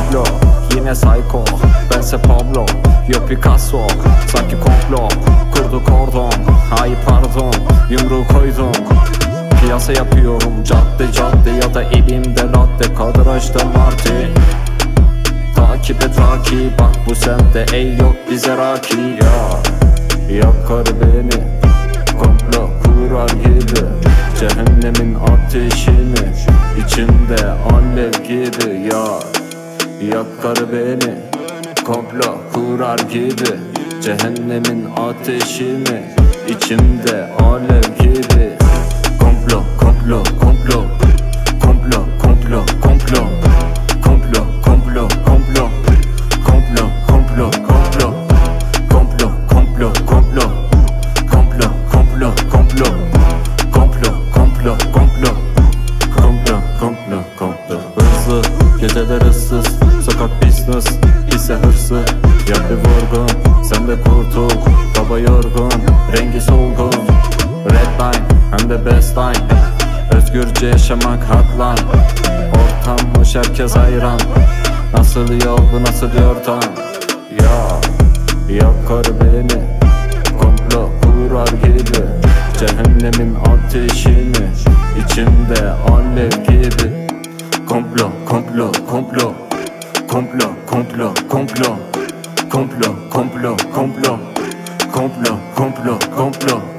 Pablo, yine psycho, bense Pablo. Yok Picasso, sanki komplo. Kurdu kordon, ay pardon, yumruğu koydum. Piyasa yapıyorum cadde cadde ya da elimde latte. Kadrajda Marty, takip et Raki. Bak bu semtte ey yok bize Raki ya. Yakar beni, komplo kurar gibi. Cehennemin ateşini içimde alev gibi ya. Yakar beni, komplo kurar gibi. Cehennemin ateşini içimde alev gibi. Komplo, komplo, komplo. Komplo, komplo, komplo. Komplo, komplo, komplo. Komplo, komplo, komplo. Komplo, komplo, komplo. Komplo, komplo, komplo. Komplo, komplo, komplo. Komplo, komplo, komplo. Hızlı, geceler ıssız. Sokak business, ise hırsı. Yap bir vurgun, sen de kurtul. Baba yorgun, rengi solgun. Red line, hem de best line. Özgürce yaşamak hak lan. Ortammış herkes hayran. Nasıl yol bu nasıl ortam? Ya, yakar beni, komplo kurar gibi. Cehennemin ateşini içimde alev gibi. Komplo, komplo, komplo. Komplo, komplo, komplo. Komplo, komplo, komplo. Komplo, komplo, komplo.